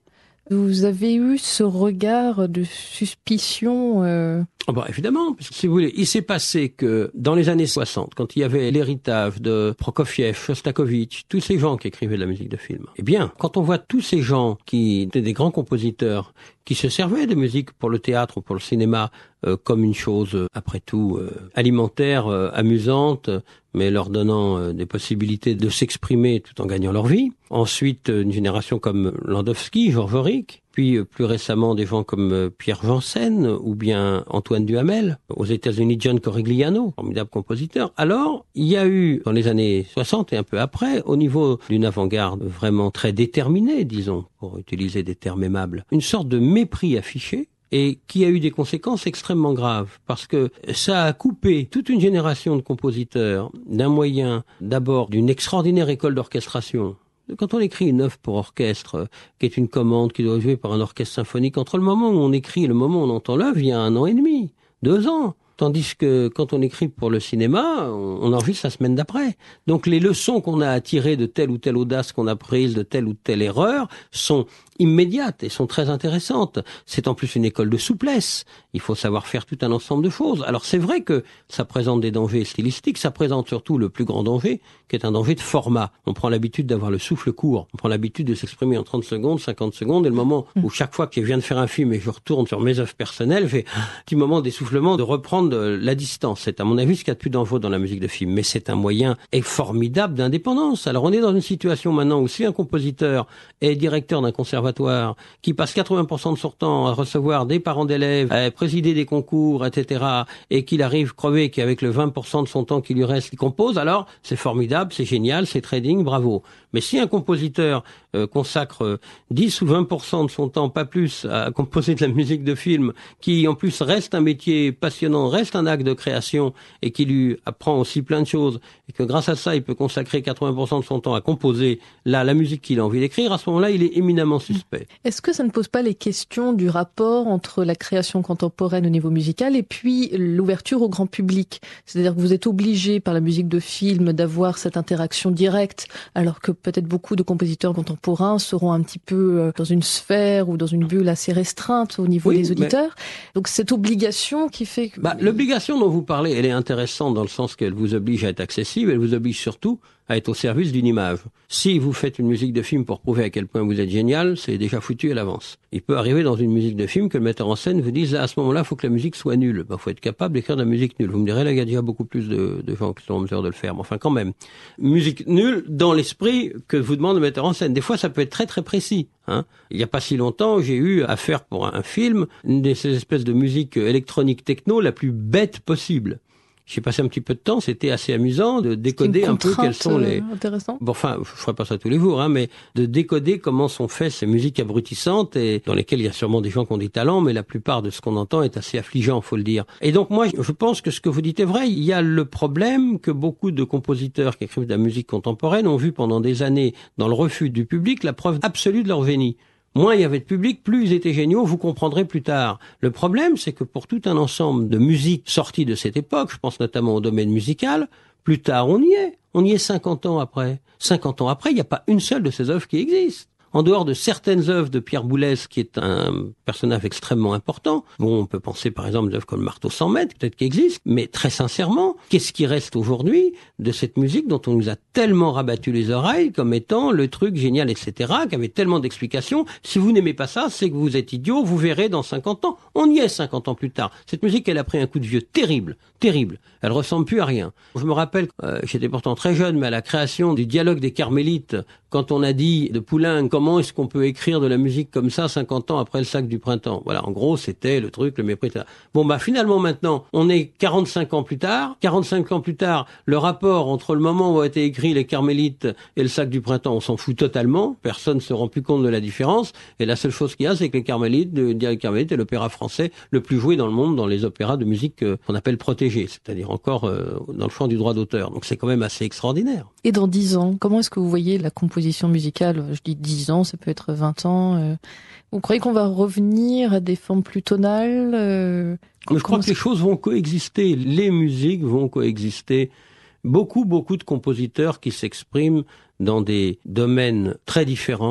Vous avez eu ce regard de suspicion euh... Oh bah évidemment, parce que si vous voulez, il s'est passé que dans les années soixante, quand il y avait l'héritage de Prokofiev, Shostakovich, tous ces gens qui écrivaient de la musique de film, eh bien, quand on voit tous ces gens qui étaient des grands compositeurs, qui se servaient de musique pour le théâtre ou pour le cinéma euh, comme une chose, euh, après tout, euh, alimentaire, euh, amusante, mais leur donnant euh, des possibilités de s'exprimer tout en gagnant leur vie. Ensuite, une génération comme Landowski, Georges Auric, puis plus récemment des gens comme Pierre Janssen ou bien Antoine Duhamel, aux États-Unis John Corigliano, formidable compositeur. Alors, il y a eu, dans les années soixante et un peu après, au niveau d'une avant-garde vraiment très déterminée, disons, pour utiliser des termes aimables, une sorte de mépris affiché, et qui a eu des conséquences extrêmement graves, parce que ça a coupé toute une génération de compositeurs d'un moyen, d'abord, d'une extraordinaire école d'orchestration. Quand on écrit une œuvre pour orchestre, qui est une commande qui doit être jouée par un orchestre symphonique, entre le moment où on écrit et le moment où on entend l'œuvre, il y a un an et demi, deux ans. Tandis que quand on écrit pour le cinéma, on enregistre la semaine d'après. Donc les leçons qu'on a à tirer de telle ou telle audace qu'on a prise, de telle ou telle erreur, sont immédiates et sont très intéressantes. C'est en plus une école de souplesse. Il faut savoir faire tout un ensemble de choses. Alors c'est vrai que ça présente des dangers stylistiques, ça présente surtout le plus grand danger, qui est un danger de format. On prend l'habitude d'avoir le souffle court, on prend l'habitude de s'exprimer en trente secondes, cinquante secondes, et le moment où chaque fois que je viens de faire un film et je retourne sur mes œuvres personnelles, j'ai un petit moment d'essoufflement, de reprendre la distance. C'est à mon avis ce qu'il y a de plus dangereux dans la musique de film, mais c'est un moyen formidable d'indépendance. Alors on est dans une situation maintenant où si un compositeur est directeur d'un conservatoire, qui passe quatre-vingts pour cent de son temps à recevoir des parents d'élèves, à présider des concours, et cetera, et qu'il arrive crevé, qu'avec le vingt pour cent de son temps qui lui reste, il compose, alors c'est formidable, c'est génial, c'est très digne, bravo. Mais si un compositeur euh, consacre euh, dix ou vingt pour cent de son temps, pas plus, à composer de la musique de film, qui en plus reste un métier passionnant, reste un acte de création, et qui lui apprend aussi plein de choses, et que grâce à ça, il peut consacrer quatre-vingts pour cent de son temps à composer là la musique qu'il a envie d'écrire, à ce moment-là, il est éminemment suspect. Est-ce que ça ne pose pas les questions du rapport entre la création contemporaine au niveau musical et puis l'ouverture au grand public? C'est-à-dire que vous êtes obligé par la musique de film d'avoir cette interaction directe, alors que peut-être beaucoup de compositeurs contemporains seront un petit peu dans une sphère ou dans une bulle assez restreinte au niveau oui, des auditeurs. Mais... Donc cette obligation qui fait que... Bah, l'obligation dont vous parlez, elle est intéressante dans le sens qu'elle vous oblige à être accessible, elle vous oblige surtout à être au service d'une image. Si vous faites une musique de film pour prouver à quel point vous êtes génial, c'est déjà foutu à l'avance. Il peut arriver dans une musique de film que le metteur en scène vous dise, à ce moment-là, il faut que la musique soit nulle. Ben, faut être capable d'écrire de la musique nulle. Vous me direz, là, il y a déjà beaucoup plus de, de gens qui sont en mesure de le faire. Mais enfin, quand même. Musique nulle dans l'esprit que vous demande le metteur en scène. Des fois, ça peut être très, très précis. Hein. Il n'y a pas si longtemps, j'ai eu à faire pour un film une de ces espèces de musique électronique techno la plus bête possible. J'ai passé un petit peu de temps, c'était assez amusant de décoder un peu quels sont les... Intéressant. Bon, enfin, je ferai pas ça tous les jours, hein, mais de décoder comment sont faites ces musiques abrutissantes et dans lesquelles il y a sûrement des gens qui ont des talents, mais la plupart de ce qu'on entend est assez affligeant, faut le dire. Et donc moi, je pense que ce que vous dites est vrai. Il y a le problème que beaucoup de compositeurs qui écrivent de la musique contemporaine ont vu pendant des années dans le refus du public la preuve absolue de leur génie. Moins il y avait de public, plus ils étaient géniaux, vous comprendrez plus tard. Le problème, c'est que pour tout un ensemble de musique sortie de cette époque, je pense notamment au domaine musical, plus tard on y est. On y est cinquante ans après. cinquante ans après, il n'y a pas une seule de ces œuvres qui existe. En dehors de certaines œuvres de Pierre Boulez, qui est un personnage extrêmement important, bon, on peut penser par exemple d'œuvres comme Marteau cent mètres, peut-être qui existent, mais très sincèrement, qu'est-ce qui reste aujourd'hui de cette musique dont on nous a tellement rabattu les oreilles comme étant le truc génial, et cetera, qui avait tellement d'explications. Si vous n'aimez pas ça, c'est que vous êtes idiot, vous verrez dans cinquante ans. On y est cinquante ans plus tard. Cette musique, elle a pris un coup de vieux terrible, terrible. Elle ressemble plus à rien. Je me rappelle, euh, j'étais pourtant très jeune, mais à la création du dialogue des Carmélites, quand on a dit de Poulenc, comment est-ce qu'on peut écrire de la musique comme ça cinquante ans après le sac du printemps? Voilà, en gros, c'était le truc, le mépris. Bon, bah finalement, maintenant, on est quarante-cinq ans plus tard. quarante-cinq ans plus tard, le rapport entre le moment où a été écrit les Carmélites et le sac du printemps, on s'en fout totalement. Personne ne se rend plus compte de la différence. Et la seule chose qu'il y a, c'est que les Carmélites, le dialogue Carmélite est l'opéra français le plus joué dans le monde dans les opéras de musique qu'on appelle protégés, c'est-à-dire encore euh, dans le champ du droit d'auteur. Donc c'est quand même assez extraordinaire. Et dans dix ans, comment est-ce que vous voyez la composition musicale? Je dis dix ans, ça peut être vingt ans. Euh, vous croyez qu'on va revenir à des formes plus tonales euh, Je crois que les choses vont coexister. Les musiques vont coexister. Beaucoup, beaucoup de compositeurs qui s'expriment dans des domaines très différents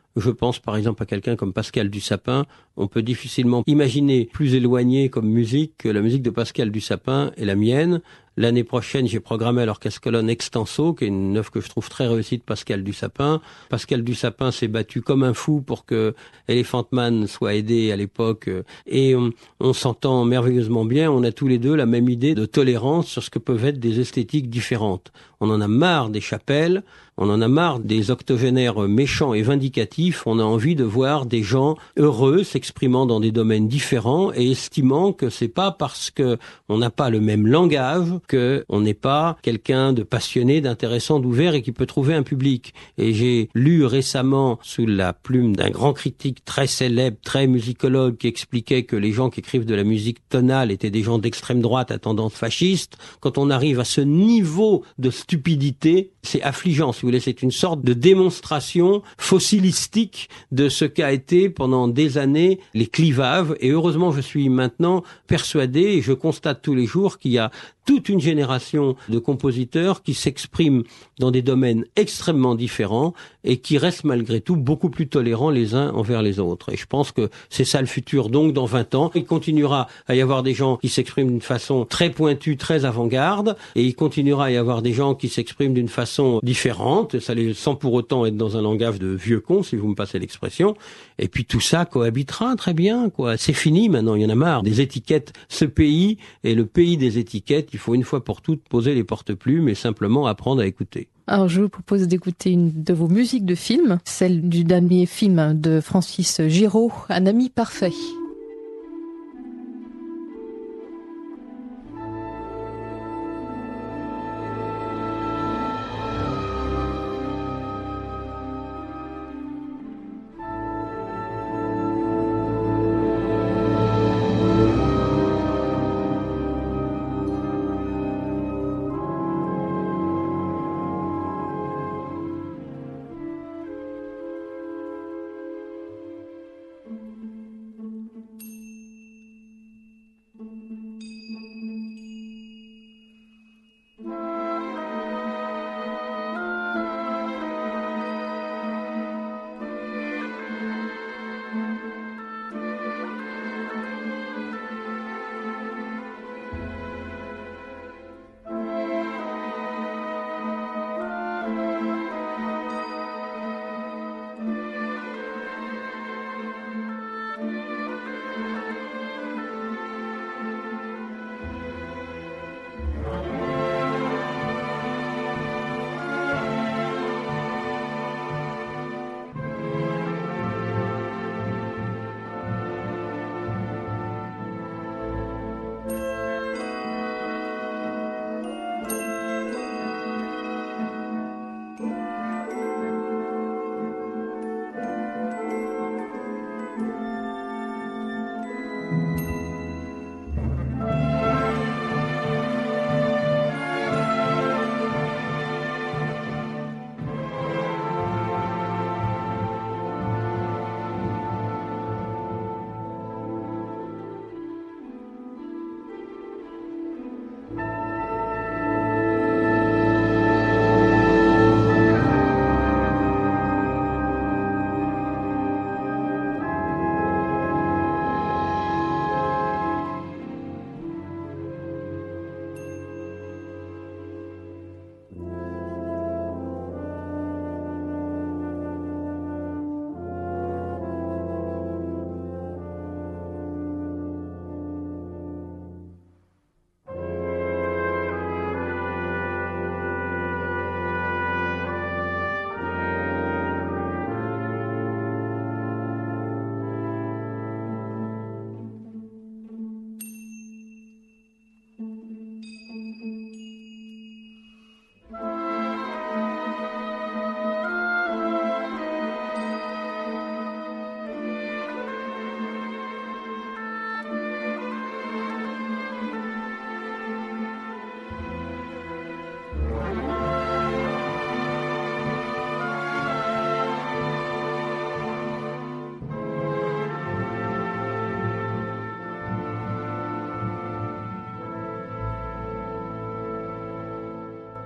Je pense par exemple à quelqu'un comme Pascal Dussapin. On peut difficilement imaginer plus éloigné comme musique que la musique de Pascal Dussapin et la mienne. L'année prochaine, j'ai programmé à l'Orchestre Colonne Extenso, qui est une œuvre que je trouve très réussie de Pascal Dussapin. Pascal Dussapin s'est battu comme un fou pour que Elephant Man soit aidé à l'époque. Et on, on s'entend merveilleusement bien. On a tous les deux la même idée de tolérance sur ce que peuvent être des esthétiques différentes. On en a marre des chapelles. On en a marre des octogénaires méchants et vindicatifs. On a envie de voir des gens heureux s'exprimant dans des domaines différents et estimant que c'est pas parce que on n'a pas le même langage que on n'est pas quelqu'un de passionné, d'intéressant, d'ouvert et qui peut trouver un public. Et j'ai lu récemment sous la plume d'un grand critique très célèbre, très musicologue, qui expliquait que les gens qui écrivent de la musique tonale étaient des gens d'extrême droite à tendance fasciste. Quand on arrive à ce niveau de stupidité, c'est affligeant. Si vous voulez, c'est une sorte de démonstration fossilistique de ce qu'a été pendant des années les clivages. Et heureusement, je suis maintenant persuadé et je constate tous les jours qu'il y a toute une génération de compositeurs qui s'expriment dans des domaines extrêmement différents et qui restent malgré tout beaucoup plus tolérants les uns envers les autres. Et je pense que c'est ça le futur. Donc, dans vingt ans, il continuera à y avoir des gens qui s'expriment d'une façon très pointue, très avant-garde, et il continuera à y avoir des gens qui s'expriment d'une façon différente, ça les, sans pour autant être dans un langage de vieux con, si vous me passez l'expression. Et puis tout ça cohabitera très bien, quoi. C'est fini maintenant, il y en a marre. Des étiquettes, ce pays est le pays des étiquettes. Il faut une fois pour toutes poser les porte-plumes et simplement apprendre à écouter. Alors, je vous propose d'écouter une de vos musiques de film, celle du dernier film de Francis Giraud, Un ami parfait.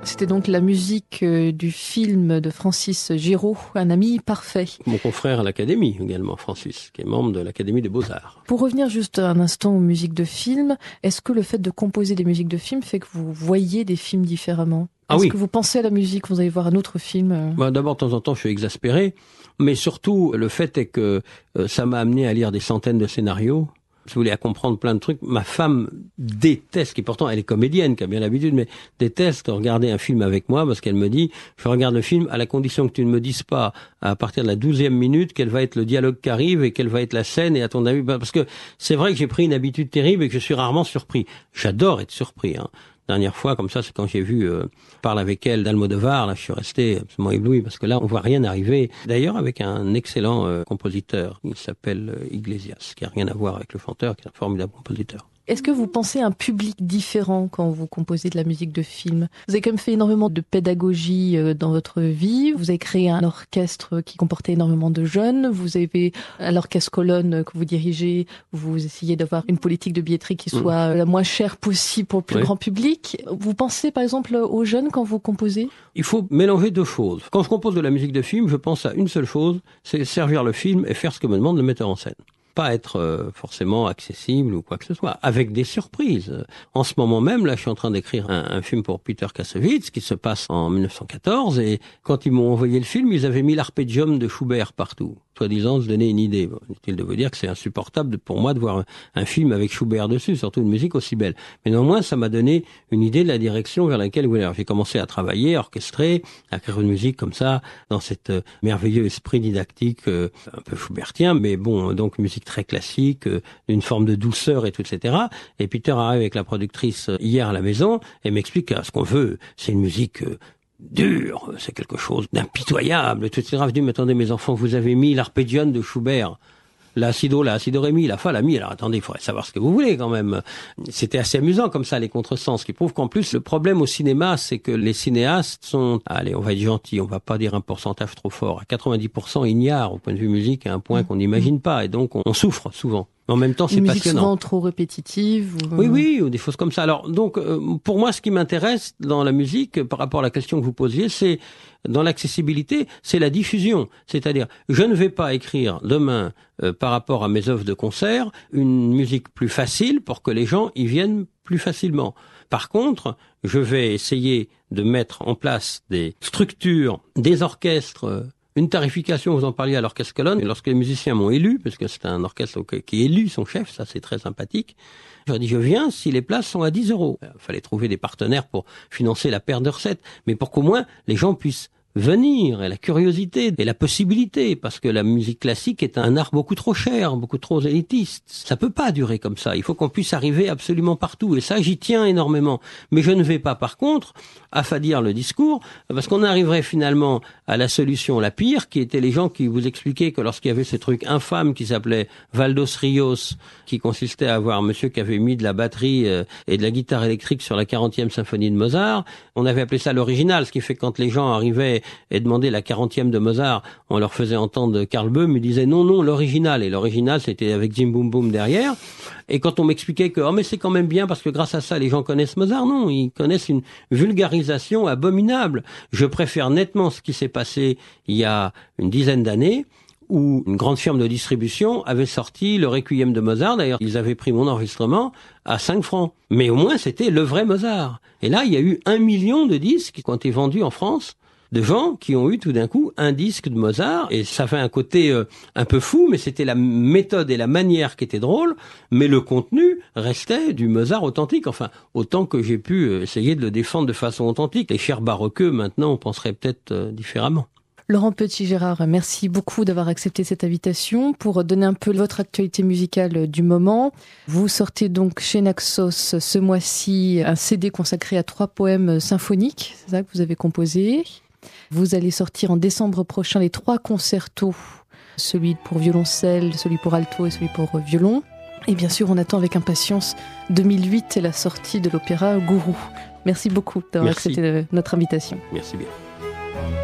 C'était donc la musique du film de Francis Giraud, Un ami parfait. Mon confrère à l'Académie également, Francis, qui est membre de l'Académie des Beaux-Arts. Pour revenir juste un instant aux musiques de film, est-ce que le fait de composer des musiques de film fait que vous voyez des films différemment ? Ah Est-ce oui. que vous pensez à la musique, vous allez voir un autre film ? Bah, d'abord, de temps en temps, je suis exaspéré, mais surtout, le fait est que euh, ça m'a amené à lire des centaines de scénarios. Je voulais à comprendre plein de trucs. Ma femme déteste, qui pourtant elle est comédienne, qui a bien l'habitude, mais déteste regarder un film avec moi parce qu'elle me dit, je regarde le film à la condition que tu ne me dises pas à partir de la douzième minute quel va être le dialogue qui arrive et quelle va être la scène et à ton avis, parce que c'est vrai que j'ai pris une habitude terrible et que je suis rarement surpris. J'adore être surpris, hein. Dernière fois, comme ça, c'est quand j'ai vu euh, Parle avec elle d'Almodovar. Là, je suis resté absolument ébloui parce que là, on voit rien arriver. D'ailleurs, avec un excellent euh, compositeur, il s'appelle euh, Iglesias, qui a rien à voir avec le chanteur, qui est un formidable compositeur. Est-ce que vous pensez à un public différent quand vous composez de la musique de film ? Vous avez quand même fait énormément de pédagogie dans votre vie. Vous avez créé un orchestre qui comportait énormément de jeunes. Vous avez à l'orchestre Colonne que vous dirigez, vous essayez d'avoir une politique de billetterie qui soit mmh. la moins chère possible pour le plus oui. grand public. Vous pensez par exemple aux jeunes quand vous composez ? Il faut mélanger deux choses. Quand je compose de la musique de film, je pense à une seule chose, c'est servir le film et faire ce que me demande le metteur en scène. Pas être euh, forcément accessible ou quoi que ce soit, avec des surprises. En ce moment même, là, je suis en train d'écrire un, un film pour Peter Kassovitz qui se passe en mille neuf cent quatorze et quand ils m'ont envoyé le film, ils avaient mis l'arpégium de Schubert partout, soi-disant se donner une idée. Bon, inutile de vous dire que c'est insupportable pour moi de voir un, un film avec Schubert dessus, surtout une musique aussi belle. Mais néanmoins, ça m'a donné une idée de la direction vers laquelle vous allez. J'ai commencé à travailler, à orchestrer, à écrire une musique comme ça, dans cet euh, merveilleux esprit didactique, euh, un peu schubertien, mais bon, donc musique très classique, euh, d'une forme de douceur et tout, et cetera. Et Peter arrive avec la productrice euh, hier à la maison et m'explique que ce qu'on veut, c'est une musique euh, dure, c'est quelque chose d'impitoyable, et tout, et cetera. Je dis, mais attendez, mes enfants, vous avez mis l'arpégion de Schubert. La si do, la si do ré mi, la fa, la mi. Alors attendez, il faudrait savoir ce que vous voulez quand même. C'était assez amusant comme ça, les contresens, ce qui prouve qu'en plus, le problème au cinéma, c'est que les cinéastes sont, allez, on va être gentil, on va pas dire un pourcentage trop fort, à quatre-vingt-dix pour cent ignares au point de vue musique à un point qu'on n'imagine pas, et donc on, on souffre souvent. En même temps, c'est une passionnant. Musique souvent trop répétitive. Ou... Oui, oui, ou des choses comme ça. Alors, donc, euh, pour moi, ce qui m'intéresse dans la musique, par rapport à la question que vous posiez, c'est dans l'accessibilité, c'est la diffusion. C'est-à-dire, je ne vais pas écrire demain, euh, par rapport à mes œuvres de concert, une musique plus facile pour que les gens y viennent plus facilement. Par contre, je vais essayer de mettre en place des structures, des orchestres. Euh, Une tarification, vous en parliez à l'orchestre Colonne, et lorsque les musiciens m'ont élu, parce que c'est un orchestre qui élit son chef, ça c'est très sympathique, je leur ai dit, je viens si les places sont à dix euros. Il fallait trouver des partenaires pour financer la perte de recettes, mais pour qu'au moins les gens puissent venir, et la curiosité, et la possibilité, parce que la musique classique est un art beaucoup trop cher, beaucoup trop élitiste. Ça peut pas durer comme ça. Il faut qu'on puisse arriver absolument partout, et ça, j'y tiens énormément. Mais je ne vais pas, par contre, affadir le discours, parce qu'on arriverait finalement à la solution la pire, qui était les gens qui vous expliquaient que lorsqu'il y avait ce truc infâme qui s'appelait Valdos Rios, qui consistait à avoir un monsieur qui avait mis de la batterie et de la guitare électrique sur la quarantième symphonie de Mozart, on avait appelé ça l'original, ce qui fait que quand les gens arrivaient et demandaient la quarantième de Mozart, on leur faisait entendre Karl Böhm, ils disaient non, non, l'original. Et l'original, c'était avec Jim Boom Boom derrière. Et quand on m'expliquait que, oh, mais c'est quand même bien parce que grâce à ça, les gens connaissent Mozart, non, ils connaissent une vulgarisation abominable. Je préfère nettement ce qui s'est passé il y a une dizaine d'années, où une grande firme de distribution avait sorti le Requiem de Mozart. D'ailleurs, ils avaient pris mon enregistrement à cinq francs. Mais au moins, c'était le vrai Mozart. Et là, il y a eu un million de disques qui ont été vendus en France, de gens qui ont eu tout d'un coup un disque de Mozart, et ça fait un côté euh, un peu fou, mais c'était la méthode et la manière qui étaient drôles, mais le contenu restait du Mozart authentique, enfin, autant que j'ai pu euh, essayer de le défendre de façon authentique. Les chers baroqueux, maintenant, on penserait peut-être euh, différemment. Laurent Petit-Gérard, merci beaucoup d'avoir accepté cette invitation. Pour donner un peu votre actualité musicale du moment, vous sortez donc chez Naxos ce mois-ci un C D consacré à trois poèmes symphoniques, c'est ça que vous avez composé. Vous allez sortir en décembre prochain les trois concertos, celui pour violoncelle, celui pour alto et celui pour violon. Et bien sûr, on attend avec impatience deux mille huit et la sortie de l'opéra Gourou. Merci beaucoup d'avoir Merci. accepté notre invitation. Merci bien.